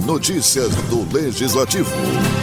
Notícias do Legislativo.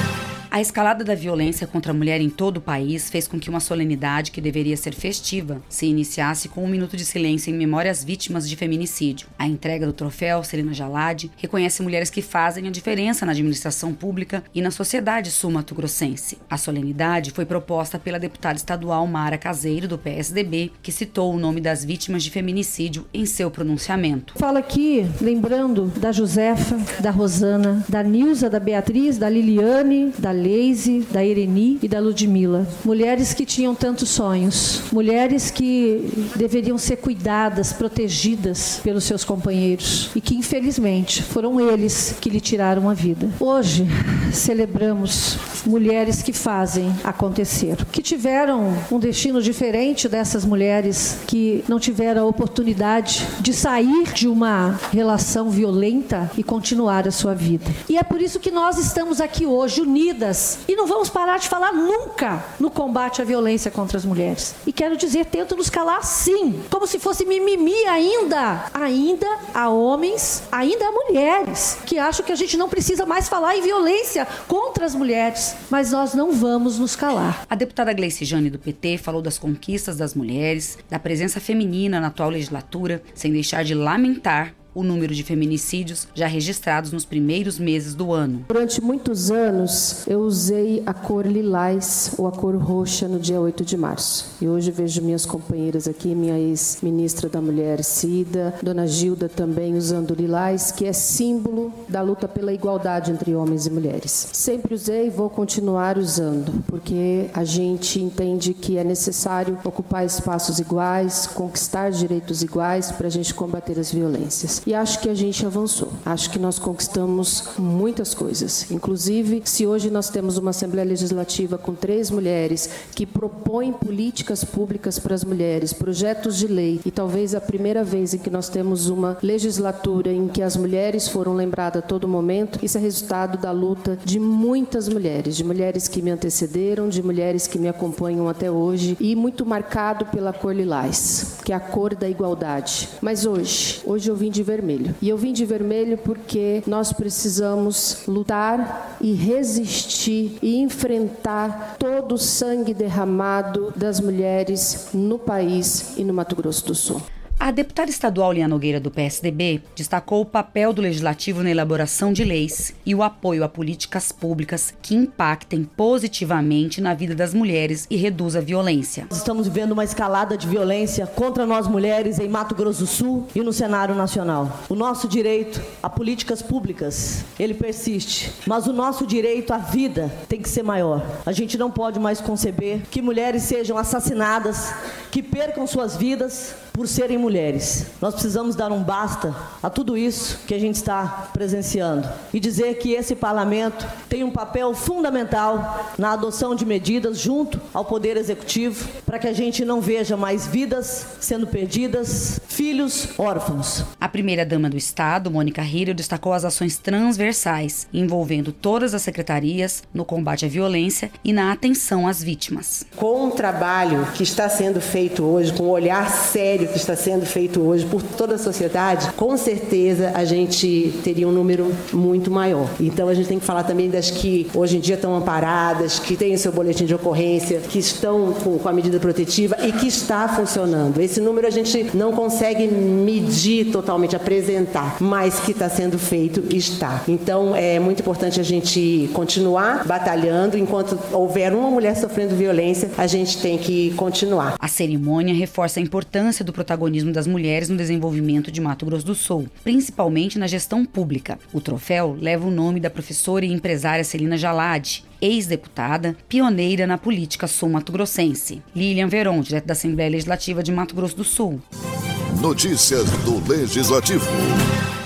A escalada da violência contra a mulher em todo o país fez com que uma solenidade que deveria ser festiva se iniciasse com um minuto de silêncio em memória às vítimas de feminicídio. A entrega do troféu Celina Jalad reconhece mulheres que fazem a diferença na administração pública e na sociedade sul-mato-grossense. A solenidade foi proposta pela deputada estadual Mara Caseiro, do PSDB, que citou o nome das vítimas de feminicídio em seu pronunciamento. Falo aqui lembrando da Josefa, da Rosana, da Nilza, da Beatriz, da Liliane, da Leise, da Ireni e da Ludmila. Mulheres que tinham tantos sonhos. Mulheres que deveriam ser cuidadas, protegidas pelos seus companheiros. E que, infelizmente, foram eles que lhe tiraram a vida. Hoje, celebramos mulheres que fazem acontecer. Que tiveram um destino diferente dessas mulheres que não tiveram a oportunidade de sair de uma relação violenta e continuar a sua vida. E é por isso que nós estamos aqui hoje, unidas. E não vamos parar de falar nunca no combate à violência contra as mulheres. E quero dizer, tento nos calar sim, como se fosse mimimi ainda. Ainda há homens, ainda há mulheres que acham que a gente não precisa mais falar em violência contra as mulheres. Mas nós não vamos nos calar. A deputada Gleice Jane, do PT, falou das conquistas das mulheres, da presença feminina na atual legislatura, sem deixar de lamentar o número de feminicídios já registrados nos primeiros meses do ano. Durante muitos anos, eu usei a cor lilás ou a cor roxa no dia 8 de março. E hoje vejo minhas companheiras aqui, minha ex-ministra da Mulher, Cida, dona Gilda também usando lilás, que é símbolo da luta pela igualdade entre homens e mulheres. Sempre usei e vou continuar usando, porque a gente entende que é necessário ocupar espaços iguais, conquistar direitos iguais para a gente combater as violências. E acho que a gente avançou. Acho que nós conquistamos muitas coisas. Inclusive, se hoje nós temos uma Assembleia Legislativa com 3 mulheres que propõem políticas públicas para as mulheres, projetos de lei, e talvez a primeira vez em que nós temos uma legislatura em que as mulheres foram lembradas a todo momento, isso é resultado da luta de muitas mulheres, de mulheres que me antecederam, de mulheres que me acompanham até hoje, e muito marcado pela cor lilás, que é a cor da igualdade. Mas hoje eu vim de vermelho. E eu vim de vermelho porque nós precisamos lutar e resistir e enfrentar todo o sangue derramado das mulheres no país e no Mato Grosso do Sul. A deputada estadual Liana Nogueira, do PSDB, destacou o papel do Legislativo na elaboração de leis e o apoio a políticas públicas que impactem positivamente na vida das mulheres e reduzam a violência. Nós estamos vivendo uma escalada de violência contra nós mulheres em Mato Grosso do Sul e no cenário nacional. O nosso direito a políticas públicas, ele persiste, mas o nosso direito à vida tem que ser maior. A gente não pode mais conceber que mulheres sejam assassinadas, que percam suas vidas por serem mulheres. Nós precisamos dar um basta a tudo isso que a gente está presenciando e dizer que esse parlamento tem um papel fundamental na adoção de medidas junto ao Poder Executivo para que a gente não veja mais vidas sendo perdidas, filhos órfãos. A primeira-dama do Estado, Mônica Hiro, destacou as ações transversais envolvendo todas as secretarias no combate à violência e na atenção às vítimas. Com o trabalho que está sendo feito hoje, com o olhar sério que está sendo feito hoje por toda a sociedade, com certeza a gente teria um número muito maior. Então a gente tem que falar também das que hoje em dia estão amparadas, que têm o seu boletim de ocorrência, que estão com a medida protetiva e que está funcionando. Esse número a gente não consegue medir totalmente, apresentar, mas que está sendo feito está. Então é muito importante a gente continuar batalhando. Enquanto houver uma mulher sofrendo violência, a gente tem que continuar. A cerimônia reforça a importância do protagonismo das mulheres no desenvolvimento de Mato Grosso do Sul, principalmente na gestão pública. O troféu leva o nome da professora e empresária Celina Jalad, ex-deputada, pioneira na política sul-mato-grossense. Lilian Veron, direto da Assembleia Legislativa de Mato Grosso do Sul. Notícias do Legislativo.